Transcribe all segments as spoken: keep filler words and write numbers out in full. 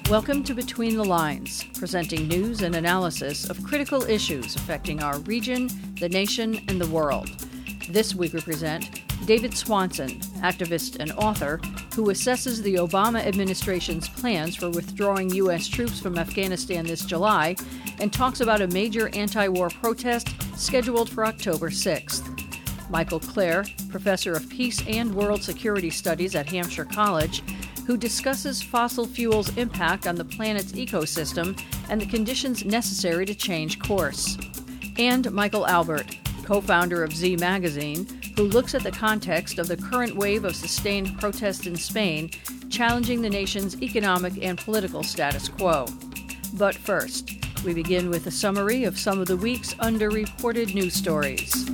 Welcome to Between the Lines, presenting news and analysis of critical issues affecting our region, the nation, and the world. This week we present David Swanson, activist and author, who assesses the Obama administration's plans for withdrawing U S troops from Afghanistan this July and talks about a major anti-war protest scheduled for October sixth. Michael Clare, professor of peace and world security studies at Hampshire College, who discusses fossil fuels' impact on the planet's ecosystem and the conditions necessary to change course. And Michael Albert, co-founder of Z Magazine, who looks at the context of the current wave of sustained protests in Spain, challenging the nation's economic and political status quo. But first, we begin with a summary of some of the week's underreported news stories.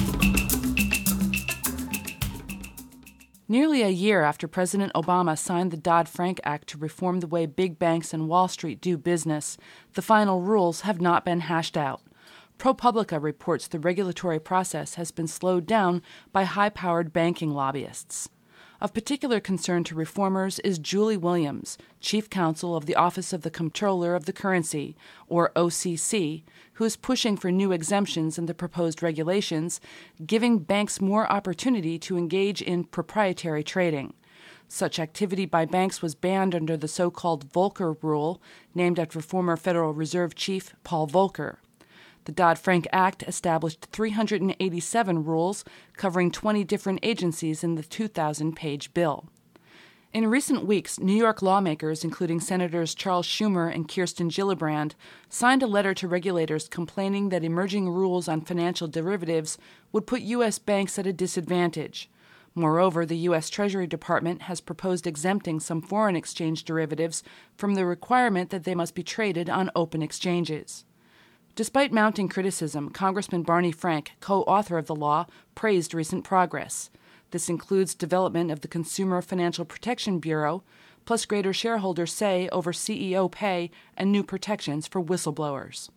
Nearly a year after President Obama signed the Dodd-Frank Act to reform the way big banks and Wall Street do business, the final rules have not been hashed out. ProPublica reports the regulatory process has been slowed down by high-powered banking lobbyists. Of particular concern to reformers is Julie Williams, chief counsel of the Office of the Comptroller of the Currency, or O C C, who is pushing for new exemptions in the proposed regulations, giving banks more opportunity to engage in proprietary trading. Such activity by banks was banned under the so-called Volcker Rule, named after former Federal Reserve Chief Paul Volcker. The Dodd-Frank Act established three hundred eighty-seven rules covering twenty different agencies in the two thousand page bill. In recent weeks, New York lawmakers, including Senators Charles Schumer and Kirsten Gillibrand, signed a letter to regulators complaining that emerging rules on financial derivatives would put U S banks at a disadvantage. Moreover, the U S Treasury Department has proposed exempting some foreign exchange derivatives from the requirement that they must be traded on open exchanges. Despite mounting criticism, Congressman Barney Frank, co-author of the law, praised recent progress. This includes development of the Consumer Financial Protection Bureau, plus greater shareholder say over C E O pay and new protections for whistleblowers.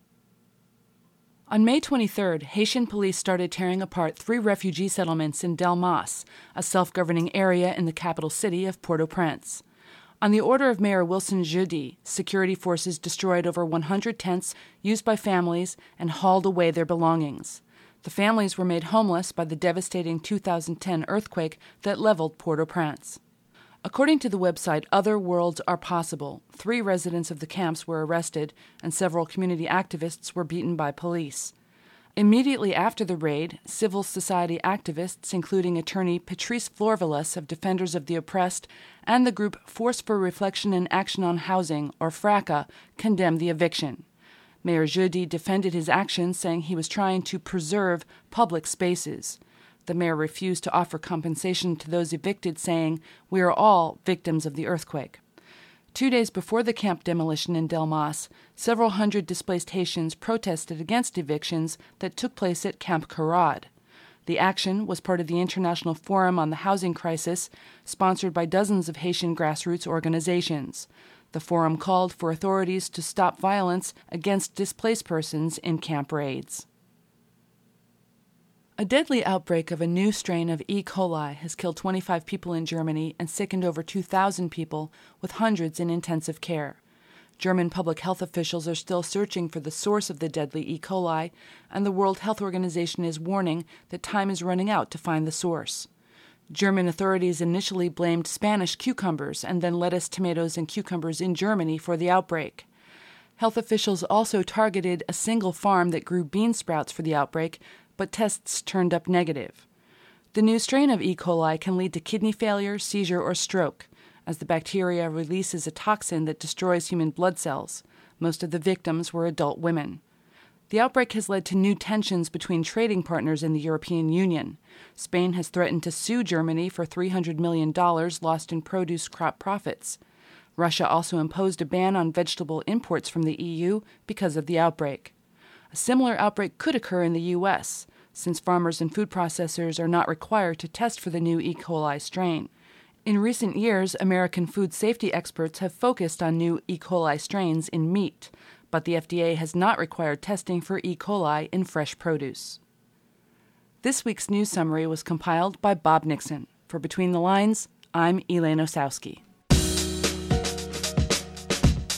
On May twenty-third, Haitian police started tearing apart three refugee settlements in Delmas, a self-governing area in the capital city of Port-au-Prince. On the order of Mayor Wilson Jeudi, security forces destroyed over one hundred tents used by families and hauled away their belongings. The families were made homeless by the devastating two thousand ten earthquake that leveled Port-au-Prince. According to the website Other Worlds Are Possible, three residents of the camps were arrested and several community activists were beaten by police. Immediately after the raid, civil society activists, including attorney Patrice Florvelis of Defenders of the Oppressed and the group Force for Reflection and Action on Housing, or FRACA, condemned the eviction. Mayor Jeudi defended his actions, saying he was trying to preserve public spaces. The mayor refused to offer compensation to those evicted, saying, "We are all victims of the earthquake." Two days before the camp demolition in Delmas, several hundred displaced Haitians protested against evictions that took place at Camp Carrad. The action was part of the International Forum on the Housing Crisis, sponsored by dozens of Haitian grassroots organizations. The forum called for authorities to stop violence against displaced persons in camp raids. A deadly outbreak of a new strain of E. coli has killed twenty-five people in Germany and sickened over two thousand people, with hundreds in intensive care. German public health officials are still searching for the source of the deadly E. coli, and the World Health Organization is warning that time is running out to find the source. German authorities initially blamed Spanish cucumbers and then lettuce, tomatoes, and cucumbers in Germany for the outbreak. Health officials also targeted a single farm that grew bean sprouts for the outbreak, but tests turned up negative. The new strain of E. coli can lead to kidney failure, seizure, or stroke, as the bacteria releases a toxin that destroys human blood cells. Most of the victims were adult women. The outbreak has led to new tensions between trading partners in the European Union. Spain has threatened to sue Germany for three hundred million dollars lost in produce crop profits. Russia also imposed a ban on vegetable imports from the E U because of the outbreak. A similar outbreak could occur in the U S, since farmers and food processors are not required to test for the new E. coli strain. In recent years, American food safety experts have focused on new E. coli strains in meat, but the F D A has not required testing for E. coli in fresh produce. This week's news summary was compiled by Bob Nixon. For Between the Lines, I'm Elaine Osowski.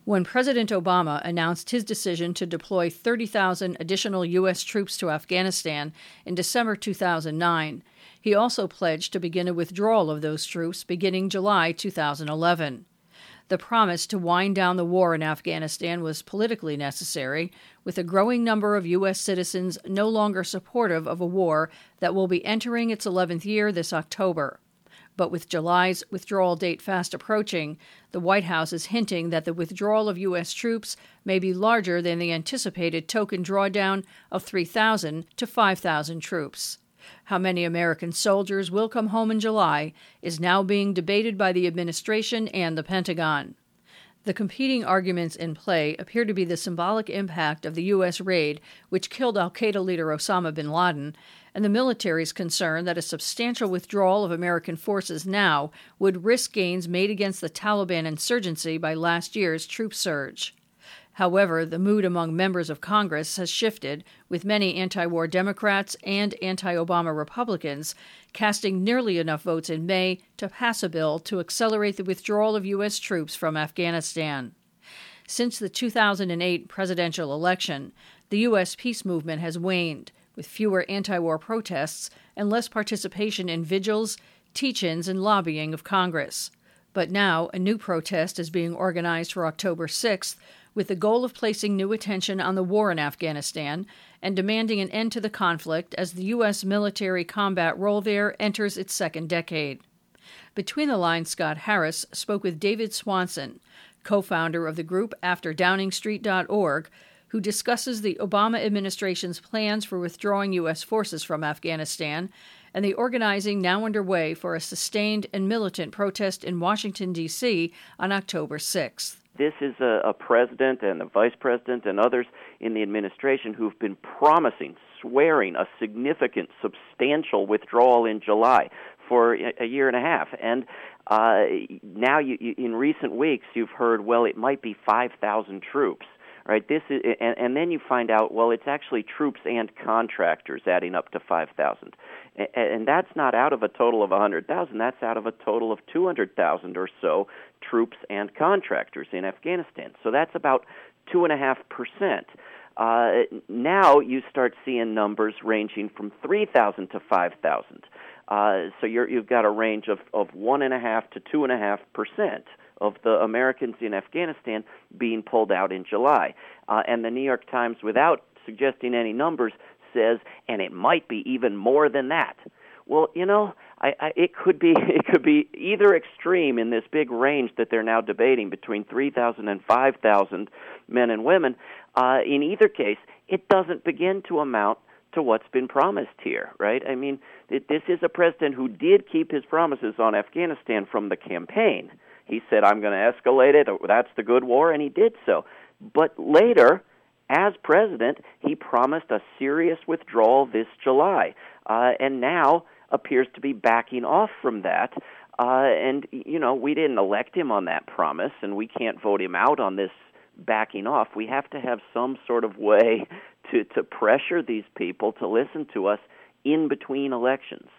When President Obama announced his decision to deploy thirty thousand additional U S troops to Afghanistan in December two thousand nine, he also pledged to begin a withdrawal of those troops beginning July two thousand eleven. The promise to wind down the war in Afghanistan was politically necessary, with a growing number of U S citizens no longer supportive of a war that will be entering its eleventh year this October. But with July's withdrawal date fast approaching, the White House is hinting that the withdrawal of U S troops may be larger than the anticipated token drawdown of three thousand to five thousand troops. How many American soldiers will come home in July is now being debated by the administration and the Pentagon. The competing arguments in play appear to be the symbolic impact of the U S raid, which killed al-Qaeda leader Osama bin Laden, and the military's concern that a substantial withdrawal of American forces now would risk gains made against the Taliban insurgency by last year's troop surge. However, the mood among members of Congress has shifted, with many anti-war Democrats and anti-Obama Republicans casting nearly enough votes in May to pass a bill to accelerate the withdrawal of U S troops from Afghanistan. Since the two thousand eight presidential election, the U S peace movement has waned, with fewer anti-war protests and less participation in vigils, teach-ins, and lobbying of Congress. But now a new protest is being organized for October sixth, with the goal of placing new attention on the war in Afghanistan and demanding an end to the conflict as the U S military combat role there enters its second decade. Between the Lines, Scott Harris spoke with David Swanson, co-founder of the group after downing street dot org, who discusses the Obama administration's plans for withdrawing U S forces from Afghanistan and the organizing now underway for a sustained and militant protest in Washington, D C on October sixth. This is a, a president and a vice president and others in the administration who've been promising, swearing a significant, substantial withdrawal in July for a, a year and a half. And uh, now you, you, in recent weeks you've heard, well, it might be five thousand troops. Right, this is, and, and then you find out, well, it's actually troops and contractors adding up to five thousand, and, and that's not out of a total of one hundred thousand. That's out of a total of two hundred thousand or so troops and contractors in Afghanistan. So that's about two and a half percent. Uh, now you start seeing numbers ranging from three thousand to five thousand. Uh, so you're, you've got a range of, of one and a half to two and a half percent of the Americans in Afghanistan being pulled out in July. Uh, and the New York Times, without suggesting any numbers, says, and it might be even more than that. Well, you know, I, I, it could be it could be either extreme in this big range that they're now debating between three thousand and five thousand men and women. Uh, in either case, it doesn't begin to amount to what's been promised here, right? I mean, it, this is a president who did keep his promises on Afghanistan from the campaign. He said, I'm going to escalate it, that's the good war, and he did so. But later, as president, he promised a serious withdrawal this July, uh, and now appears to be backing off from that. Uh, and, you know, we didn't elect him on that promise, and we can't vote him out on this backing off. We have to have some sort of way to, to pressure these people to listen to us in between elections.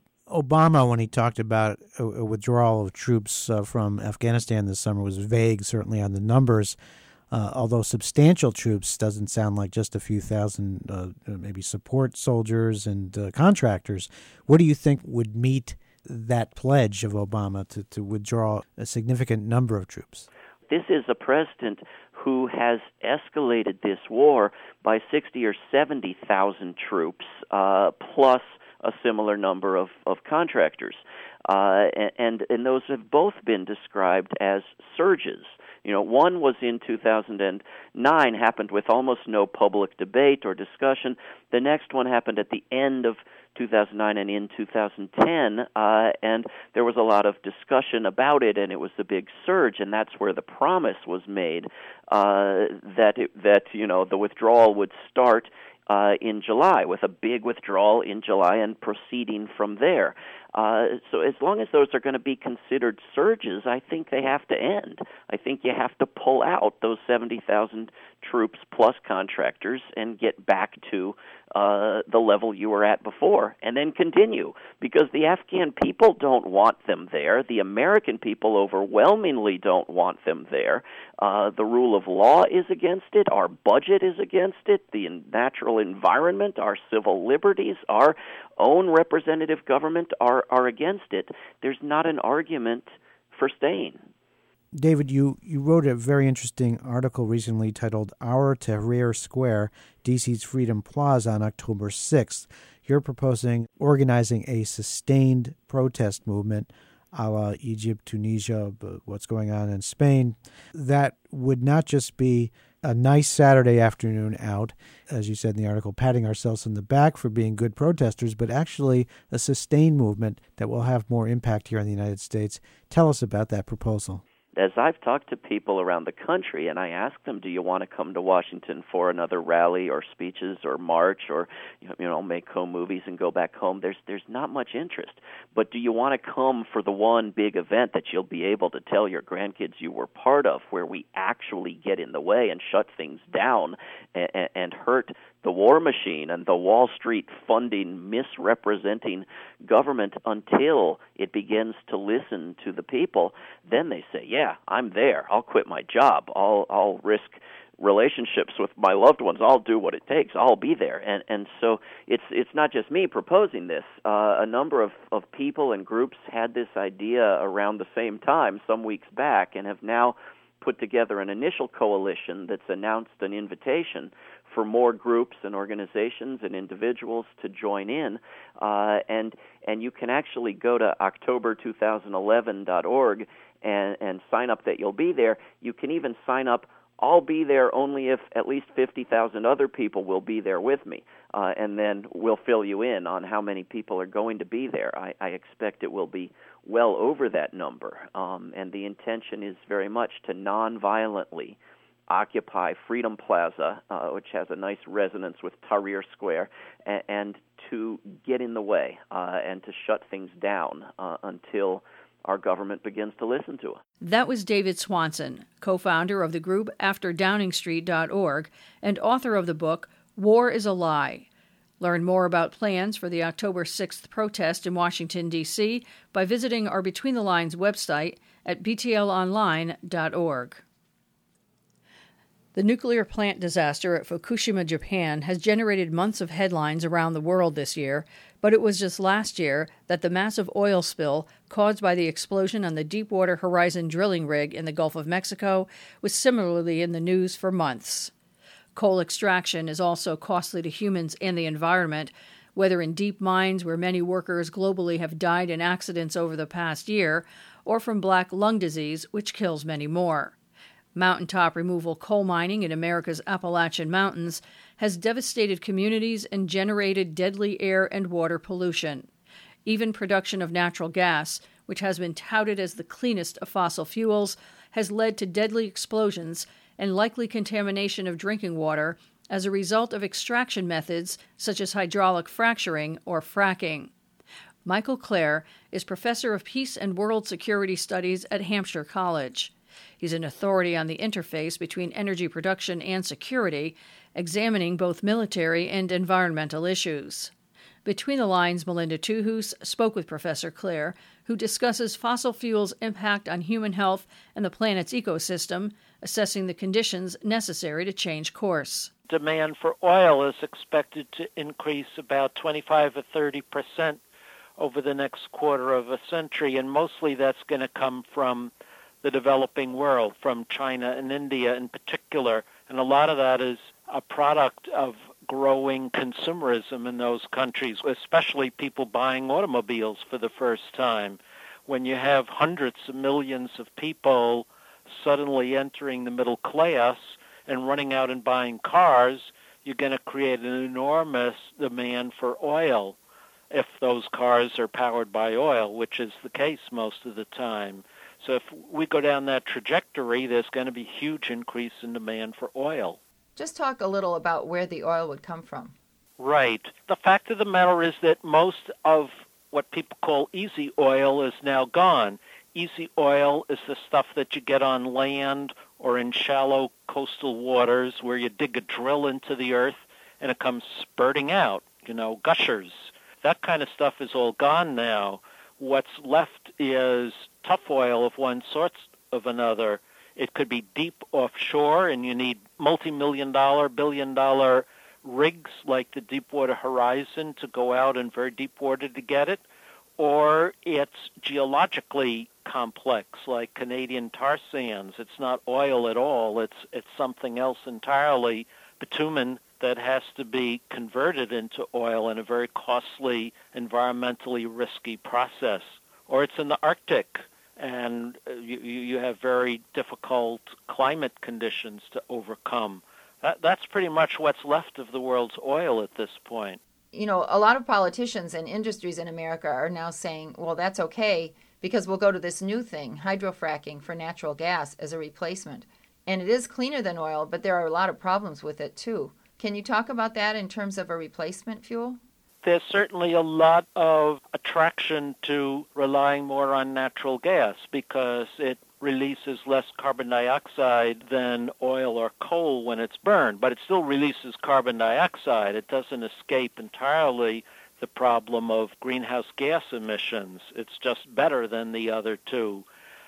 Obama, when he talked about a, a withdrawal of troops uh, from Afghanistan this summer, was vague, certainly on the numbers, uh, although substantial troops doesn't sound like just a few thousand, uh, maybe support soldiers and uh, contractors. What do you think would meet that pledge of Obama to, to withdraw a significant number of troops? This is a president who has escalated this war by sixty or seventy thousand troops, uh, plus a similar number of, of contractors. Uh, and, and those have both been described as surges. You know, one was in two thousand nine, happened with almost no public debate or discussion. The next one happened at the end of two thousand nine and in two thousand ten, uh, and there was a lot of discussion about it, and it was the big surge, and that's where the promise was made uh, that, it, that, you know, the withdrawal would start Uh, in July, with a big withdrawal in July and proceeding from there. Uh, so as long as those are going to be considered surges, I think they have to end. I think you have to pull out those seventy thousand troops plus contractors and get back to uh, the level you were at before, and then continue. Because the Afghan people don't want them there. The American people overwhelmingly don't want them there. Uh, the rule of law is against it. Our budget is against it. The natural environment, our civil liberties, our own representative government are, are against it. There's not an argument for staying. David, you, you wrote a very interesting article recently titled Our Tahrir Square, D C's Freedom Plaza on October sixth. You're proposing organizing a sustained protest movement a la Egypt, Tunisia, what's going on in Spain. That would not just be a nice Saturday afternoon out, as you said in the article, patting ourselves on the back for being good protesters, but actually a sustained movement that will have more impact here in the United States. Tell us about that proposal. As I've talked to people around the country and I ask them, do you want to come to Washington for another rally or speeches or march or, you know, make home movies and go back home, there's there's not much interest. But do you want to come for the one big event that you'll be able to tell your grandkids you were part of, where we actually get in the way and shut things down and, and hurt the war machine and the Wall Street funding, misrepresenting government until it begins to listen to the people? Then they say, yeah, I'm there. I'll quit my job. I'll I'll risk relationships with my loved ones. I'll do what it takes. I'll be there. And and so it's it's not just me proposing this. Uh, a number of, of people and groups had this idea around the same time some weeks back and have now put together an initial coalition that's announced an invitation for more groups and organizations and individuals to join in. Uh, and and you can actually go to october two thousand eleven dot org and, and sign up that you'll be there. You can even sign up, I'll be there only if at least fifty thousand other people will be there with me. Uh, and then we'll fill you in on how many people are going to be there. I, I expect it will be well over that number. Um, and the intention is very much to nonviolently occupy Freedom Plaza, uh, which has a nice resonance with Tahrir Square, and, and to get in the way uh, and to shut things down uh, until our government begins to listen to us. That was David Swanson, co-founder of the group after downing street dot org and author of the book War is a Lie. Learn more about plans for the October sixth protest in Washington, D C by visiting our Between the Lines website at b t l online dot org. The nuclear plant disaster at Fukushima, Japan, has generated months of headlines around the world this year, but it was just last year that the massive oil spill caused by the explosion on the Deepwater Horizon drilling rig in the Gulf of Mexico was similarly in the news for months. Coal extraction is also costly to humans and the environment, whether in deep mines where many workers globally have died in accidents over the past year, or from black lung disease, which kills many more. Mountaintop removal coal mining in America's Appalachian Mountains has devastated communities and generated deadly air and water pollution. Even production of natural gas, which has been touted as the cleanest of fossil fuels, has led to deadly explosions and likely contamination of drinking water as a result of extraction methods such as hydraulic fracturing or fracking. Michael Clare is professor of peace and world security studies at Hampshire College. He's an authority on the interface between energy production and security, examining both military and environmental issues. Between the Lines, Melinda Tuhus spoke with Professor Clare, who discusses fossil fuels' impact on human health and the planet's ecosystem, assessing the conditions necessary to change course. Demand for oil is expected to increase about twenty-five or thirty percent over the next quarter of a century, and mostly that's going to come from the developing world, from China and India in particular. And a lot of that is a product of growing consumerism in those countries, especially people buying automobiles for the first time. When you have hundreds of millions of people suddenly entering the middle class and running out and buying cars, you're going to create an enormous demand for oil if those cars are powered by oil, which is the case most of the time. So if we go down that trajectory, there's going to be a huge increase in demand for oil. Just talk a little about where the oil would come from. Right. The fact of the matter is that most of what people call easy oil is now gone. Easy oil is the stuff that you get on land or in shallow coastal waters where you dig a drill into the earth and it comes spurting out, you know, gushers. That kind of stuff is all gone now. What's left is tough oil of one sort of another. It could be deep offshore, and you need multi-million dollar, billion dollar rigs like the Deepwater Horizon to go out in very deep water to get it, or it's geologically complex like Canadian tar sands. It's not oil at all. It's it's something else entirely, bitumen, that has to be converted into oil in a very costly, environmentally risky process. Or it's in the Arctic, and you, you have very difficult climate conditions to overcome. That, that's pretty much what's left of the world's oil at this point. You know, a lot of politicians and industries in America are now saying, well, that's okay, because we'll go to this new thing, hydrofracking for natural gas as a replacement. And it is cleaner than oil, but there are a lot of problems with it, too. Can you talk about that in terms of a replacement fuel? There's certainly a lot of attraction to relying more on natural gas because it releases less carbon dioxide than oil or coal when it's burned, but it still releases carbon dioxide. It doesn't escape entirely the problem of greenhouse gas emissions. It's just better than the other two.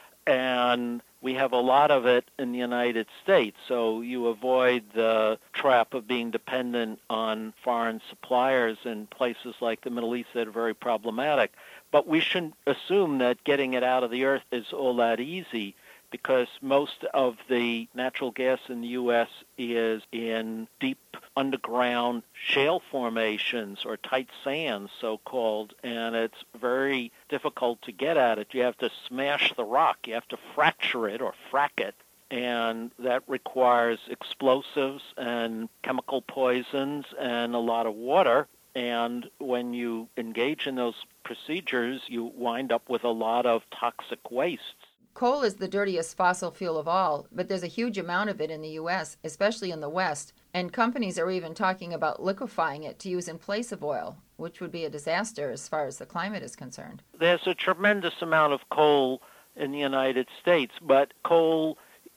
And we have a lot of it in the United States, so you avoid the trap of being dependent on foreign suppliers in places like the Middle East that are very problematic. But we shouldn't assume that getting it out of the earth is all that easy, because most of the natural gas in the U S is in deep underground shale formations or tight sands, so-called, and it's very difficult to get at it. You have to smash the rock. You have to fracture it or frack it, and that requires explosives and chemical poisons and a lot of water. And when you engage in those procedures, you wind up with a lot of toxic wastes. Coal is the dirtiest fossil fuel of all, but there's a huge amount of it in the U S, especially in the West, and companies are even talking about liquefying it to use in place of oil, which would be a disaster as far as the climate is concerned. There's a tremendous amount of coal in the United States, but coal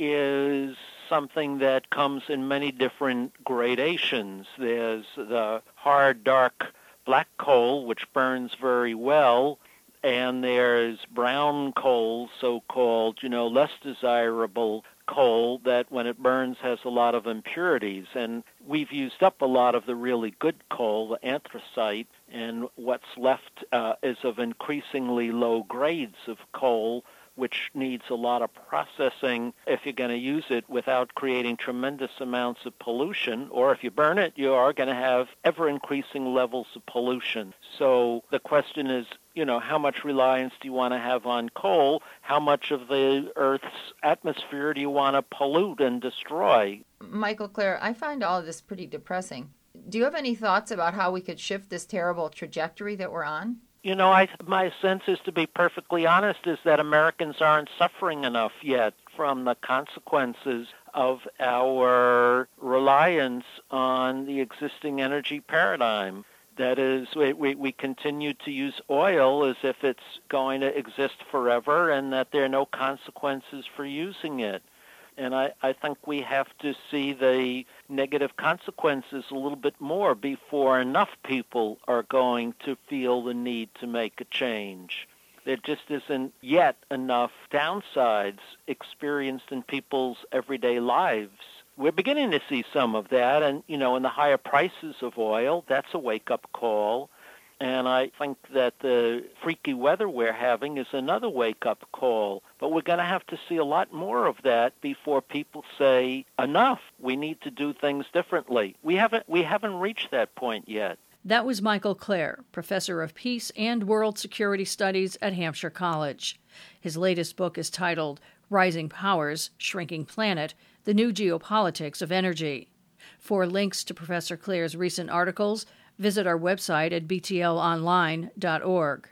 is something that comes in many different gradations. There's the hard, dark black coal, which burns very well, and there's brown coal, so-called, you know, less desirable coal that when it burns has a lot of impurities. And we've used up a lot of the really good coal, the anthracite, and what's left uh, is of increasingly low grades of coal, which needs a lot of processing if you're going to use it without creating tremendous amounts of pollution. Or if you burn it, you are going to have ever-increasing levels of pollution. So the question is, you know, how much reliance do you want to have on coal? How much of the Earth's atmosphere do you want to pollute and destroy? Michael Klare, I find all of this pretty depressing. Do you have any thoughts about how we could shift this terrible trajectory that we're on? You know, I, my sense is, to be perfectly honest, is that Americans aren't suffering enough yet from the consequences of our reliance on the existing energy paradigm. That is, we, we, we continue to use oil as if it's going to exist forever and that there are no consequences for using it. And I, I think we have to see the negative consequences a little bit more before enough people are going to feel the need to make a change. There just isn't yet enough downsides experienced in people's everyday lives. We're beginning to see some of that, and, you know, in the higher prices of oil, that's a wake-up call. And I think that the freaky weather we're having is another wake-up call. But we're going to have to see a lot more of that before people say, enough, we need to do things differently. We haven't, we haven't reached that point yet. That was Michael Klare, professor of peace and world security studies at Hampshire College. His latest book is titled Rising Powers, Shrinking Planet, The New Geopolitics of Energy. For links to Professor Klare's recent articles, visit our website at b t l online dot org.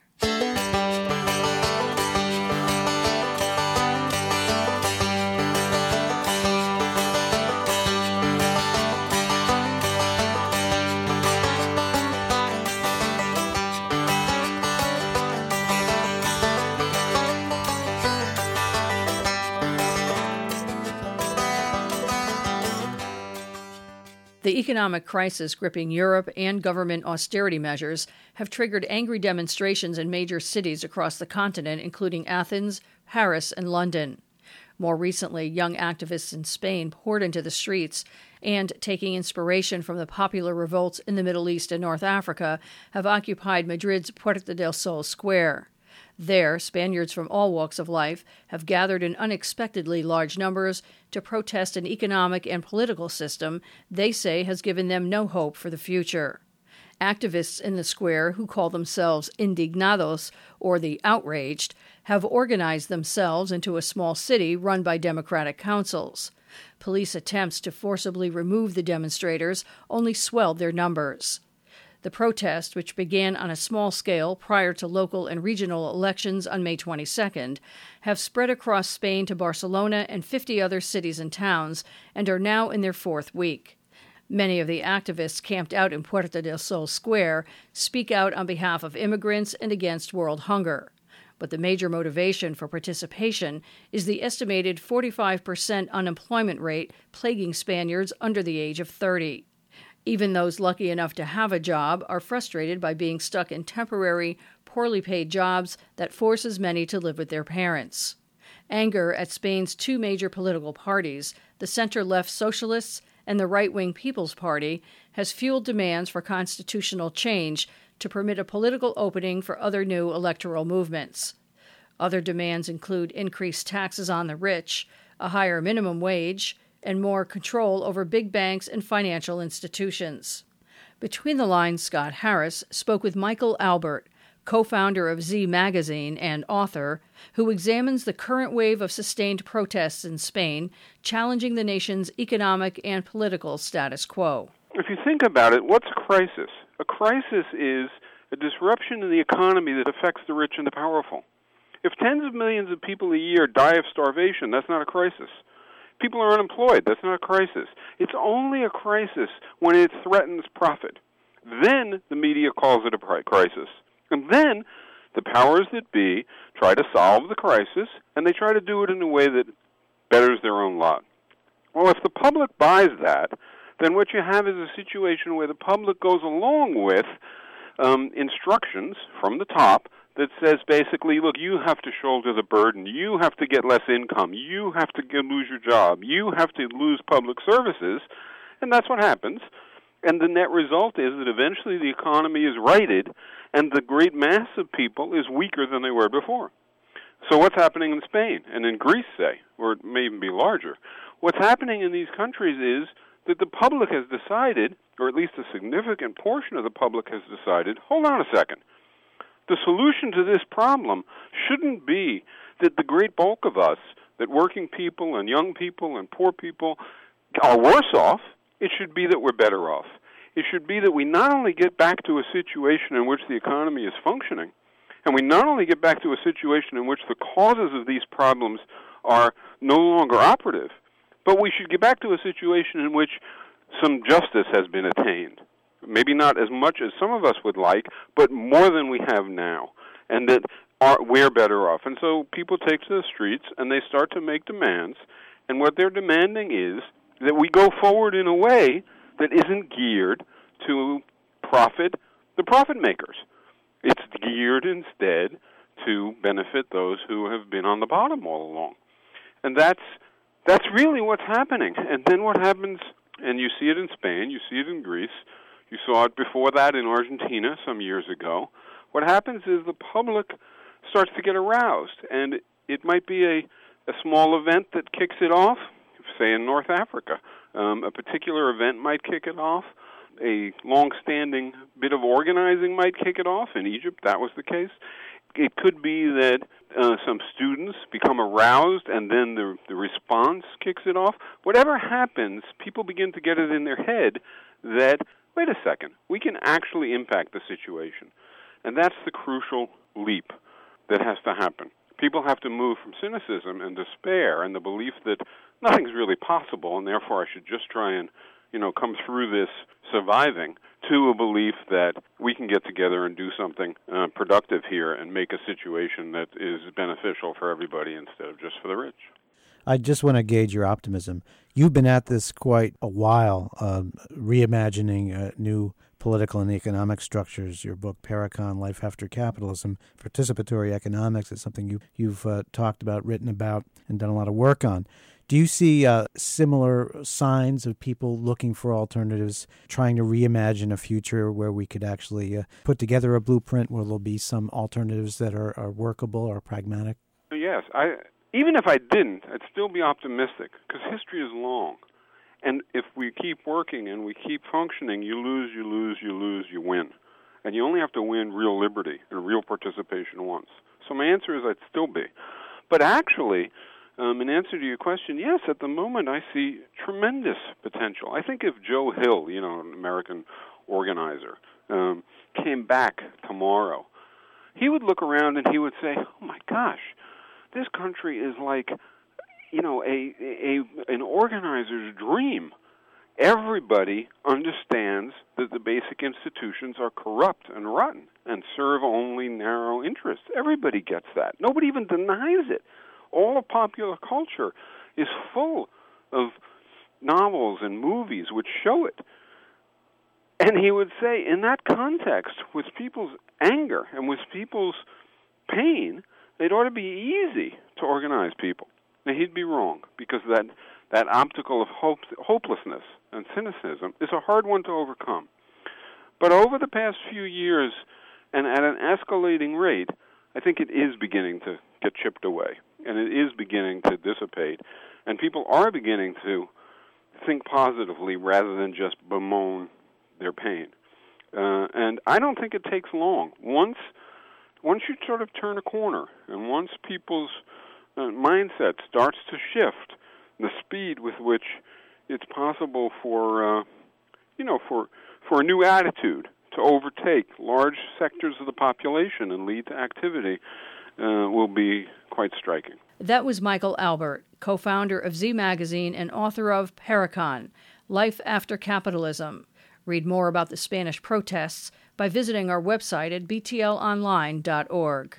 The economic crisis gripping Europe and government austerity measures have triggered angry demonstrations in major cities across the continent, including Athens, Paris, and London. More recently, young activists in Spain poured into the streets and, taking inspiration from the popular revolts in the Middle East and North Africa, have occupied Madrid's Puerta del Sol Square. There, Spaniards from all walks of life have gathered in unexpectedly large numbers to protest an economic and political system they say has given them no hope for the future. Activists in the square, who call themselves Indignados, or the Outraged, have organized themselves into a small city run by democratic councils. Police attempts to forcibly remove the demonstrators only swelled their numbers. The protest, which began on a small scale prior to local and regional elections on May twenty-second, have spread across Spain to Barcelona and fifty other cities and towns and are now in their fourth week. Many of the activists camped out in Puerta del Sol Square speak out on behalf of immigrants and against world hunger. But the major motivation for participation is the estimated forty-five percent unemployment rate plaguing Spaniards under the age of thirty. Even those lucky enough to have a job are frustrated by being stuck in temporary, poorly paid jobs that forces many to live with their parents. Anger at Spain's two major political parties, the center-left Socialists and the right-wing People's Party, has fueled demands for constitutional change to permit a political opening for other new electoral movements. Other demands include increased taxes on the rich, a higher minimum wage, and more control over big banks and financial institutions. Between the Lines, Scott Harris spoke with Michael Albert, co-founder of Z Magazine and author, who examines the current wave of sustained protests in Spain, challenging the nation's economic and political status quo. If you think about it, what's a crisis? A crisis is a disruption in the economy that affects the rich and the powerful. If tens of millions of people a year die of starvation, that's not a crisis. People are unemployed. That's not a crisis. It's only a crisis when it threatens profit. Then the media calls it a crisis. And then the powers that be try to solve the crisis, and they try to do it in a way that betters their own lot. Well, if the public buys that, then what you have is a situation where the public goes along with um, instructions from the top that says basically, look, you have to shoulder the burden, you have to get less income, you have to get, lose your job, you have to lose public services, and that's what happens. And the net result is that eventually the economy is righted, and the great mass of people is weaker than they were before. So what's happening in Spain, and in Greece, say, or it may even be larger? What's happening in these countries is that the public has decided, or at least a significant portion of the public has decided, hold on a second, the solution to this problem shouldn't be that the great bulk of us, that working people and young people and poor people are worse off. It should be that we're better off. It should be that we not only get back to a situation in which the economy is functioning, and we not only get back to a situation in which the causes of these problems are no longer operative, but we should get back to a situation in which some justice has been attained. Maybe not as much as some of us would like, but more than we have now, and that are, we're better off. And so people take to the streets, and they start to make demands, and what they're demanding is that we go forward in a way that isn't geared to profit the profit makers. It's geared instead to benefit those who have been on the bottom all along. And that's that's really what's happening. And then what happens, and you see it in Spain, you see it in Greece, you saw it before that in Argentina some years ago. What happens is the public starts to get aroused, and it might be a, a small event that kicks it off, say in North Africa. Um, a particular event might kick it off. A long-standing bit of organizing might kick it off. In Egypt, that was the case. It could be that uh, some students become aroused, and then the, the response kicks it off. Whatever happens, people begin to get it in their head that, wait a second, we can actually impact the situation. And that's the crucial leap that has to happen. People have to move from cynicism and despair and the belief that nothing's really possible, and therefore I should just try and, you know, come through this surviving, to a belief that we can get together and do something uh, productive here and make a situation that is beneficial for everybody instead of just for the rich. I just want to gauge your optimism. You've been at this quite a while, uh, reimagining uh, new political and economic structures. Your book, Paracon, Life After Capitalism, Participatory Economics, is something you, you've uh, talked about, written about, and done a lot of work on. Do you see uh, similar signs of people looking for alternatives, trying to reimagine a future where we could actually uh, put together a blueprint where there'll be some alternatives that are, are workable or pragmatic? Yes. I, even if I didn't, I'd still be optimistic, because history is long. And if we keep working and we keep functioning, you lose, you lose, you lose, you win. And you only have to win real liberty and real participation once. So my answer is I'd still be. But actually, Um, in answer to your question, yes, at the moment I see tremendous potential. I think if Joe Hill, you know, an American organizer, um, came back tomorrow, he would look around and he would say, oh my gosh, this country is like, you know, a, a an organizer's dream. Everybody understands that the basic institutions are corrupt and rotten and serve only narrow interests. Everybody gets that. Nobody even denies it. All of popular culture is full of novels and movies which show it. And he would say, in that context, with people's anger and with people's pain, it ought to be easy to organize people. Now, he'd be wrong, because that, that optical of hope, hopelessness and cynicism is a hard one to overcome. But over the past few years, and at an escalating rate, I think it is beginning to get chipped away. And it is beginning to dissipate, and people are beginning to think positively rather than just bemoan their pain. Uh, and I don't think it takes long. Once, once you sort of turn a corner, and once people's uh, mindset starts to shift, the speed with which it's possible for, uh, you know, for for a new attitude to overtake large sectors of the population and lead to activity, uh, will be quite striking. That was Michael Albert, co-founder of Z Magazine and author of Paracon, Life After Capitalism. Read more about the Spanish protests by visiting our website at b t l online dot org.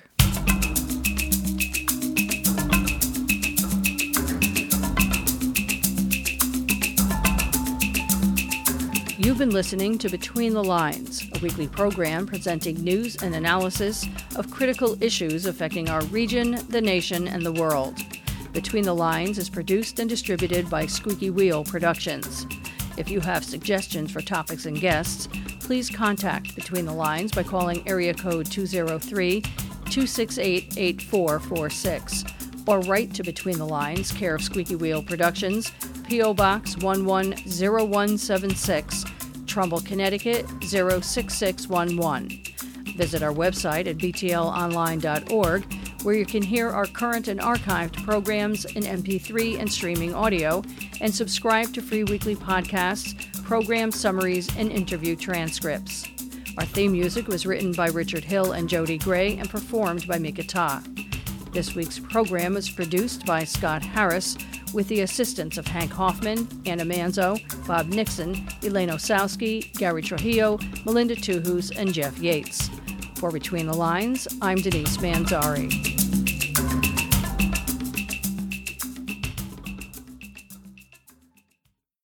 You've been listening to Between the Lines, a weekly program presenting news and analysis of critical issues affecting our region, the nation, and the world. Between the Lines is produced and distributed by Squeaky Wheel Productions. If you have suggestions for topics and guests, please contact Between the Lines by calling area code two oh three, two six eight, eight four four six or write to Between the Lines, care of Squeaky Wheel Productions, P O. Box one one zero one seven six, Trumbull, Connecticut zero six six one one. Visit our website at b t l online dot org, where you can hear our current and archived programs in M P three and streaming audio, and subscribe to free weekly podcasts, program summaries, and interview transcripts. Our theme music was written by Richard Hill and Jody Gray and performed by Mika Ta. This week's program was produced by Scott Harris with the assistance of Hank Hoffman, Anna Manzo, Bob Nixon, Elaine Osowski, Gary Trujillo, Melinda Tuhus, and Jeff Yates. For Between the Lines, I'm Denise Manzari.